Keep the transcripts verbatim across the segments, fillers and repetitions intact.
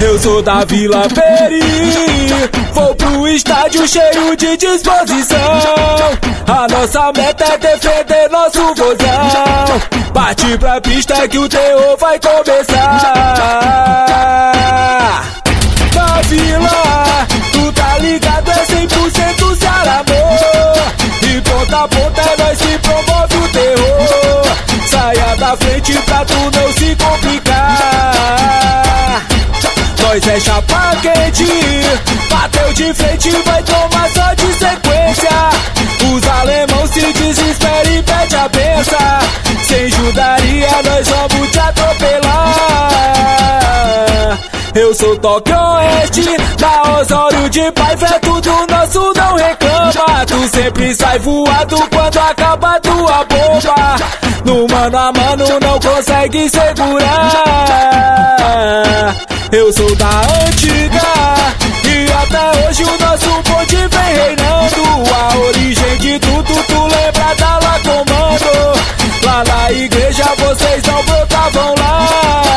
Eu sou da Vila Peri, vou pro estádio cheio de disposição. A nossa meta é defender nosso vozão. Parte pra pista que o terror vai começar. Na Vila, tu tá ligado, é cem por cento Ceará, amor. E ponta a ponta é nós que promove o terror. Saia da frente pra tu não se complicar. Nós é chapa quente, bateu de frente, vai tomar só de sequência. Os alemão se desespera e pede a benção. Sem judaria nós vamos te atropelar. Eu sou Tóquio Oeste, da Osório de Paiva, é tudo nosso, não reclama. Tu sempre sai voado quando acaba tua bomba. No mano a mano não consegue segurar. Eu sou da antiga e até hoje o nosso bonde vem reinando. A origem de tudo tu lembra da lá comando. Lá na igreja vocês não brotavam lá.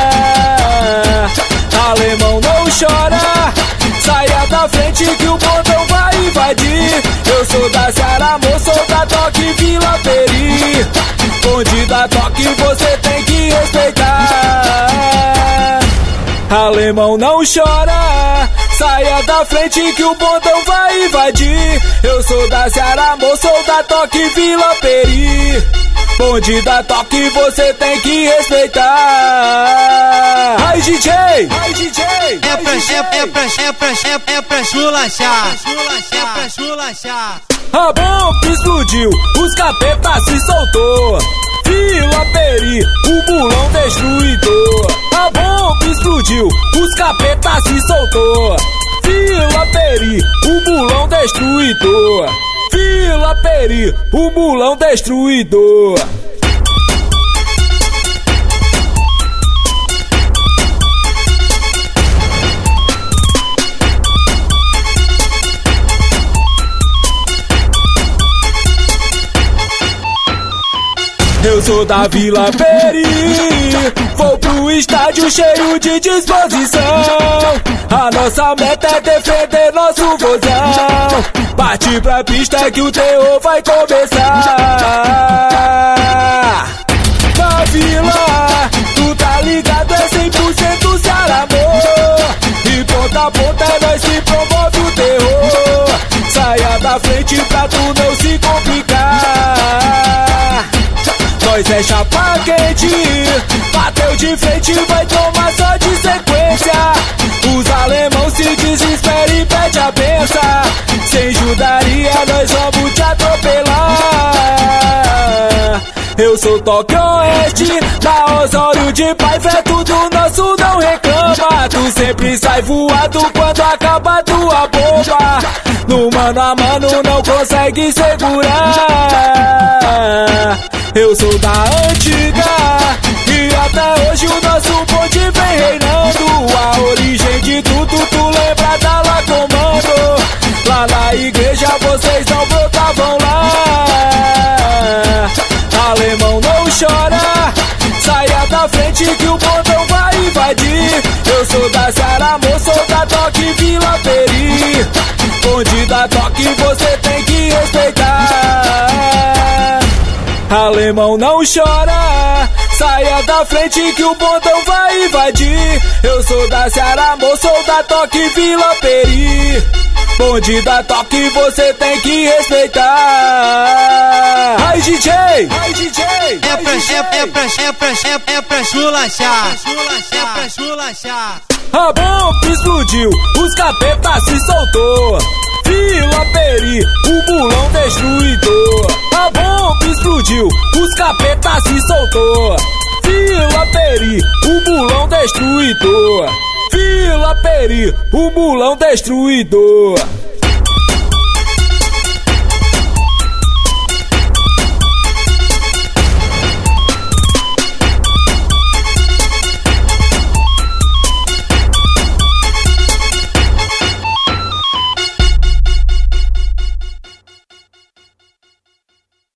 Alemão não chora, saia da frente que o bondão vai invadir. Eu sou da Ceará, amor, sou da Toque Vila Peri. Bonde da Toque você tem que respeitar. Alemão não chora, saia da frente que o bondão vai invadir. Eu sou da Ceará, amor, sou da Toque Vila Peri. Bonde da Toque você tem que respeitar. Ai D J, ai D J, é pra, é, é pra, é pra, é, é pra chulachar, é pra chulachar. A bomba explodiu, os capetas se soltou. Vila Peri, o bulão destruidor. A bomba explodiu, os capetas se soltou. Vila Peri, o bulão destruidor. Vila Peri, o bulão destruidor. Eu sou da Vila Peri, vou pro estádio cheio de disposição. A nossa meta é defender nosso vozão. Parte pra pista que o terror vai começar. Na Vila, tu tá ligado, é cem por cento Ceará, amor. E ponta a ponta é nós que promove o terror. Saia da frente pra tu não se complicar. Nós é chapa quente, bateu de frente, vai tomar só de sequência. Os alemão se desespera e pede a benção. Sem judaria nós vamos te atropelar. Eu sou Tóquio Oeste, da Osório de Paiva, é tudo nosso, não reclama. Tu sempre sai voado quando acaba tua bomba. No mano a mano não consegue segurar. Eu sou da antiga e até hoje o nosso bonde vem reinando. A origem de tudo tu lembra da lá comando. Lá na igreja vocês não brotavam lá. Alemão não chora, saia da frente que o bondão vai invadir. Eu sou da Ceará, amor, sou da Toque Vila Peri. Bonde da Toque você tem que respeitar. Alemão não chora, saia da frente que o bondão vai invadir. Eu sou da Ceará, amor, sou da Toque Vila Peri. Bonde da Toque você tem que respeitar. Ai D J, ai D J, é pra, é, é pra, é pra, é, é pra chulachar, é pra chulachar. A bomba explodiu, os capetas se soltou. Vila Peri, o bulão destruidor. A bomba explodiu, os capetas se soltou. Vila Peri, o bulão destruidor. Vila Peri, o bulão destruidor.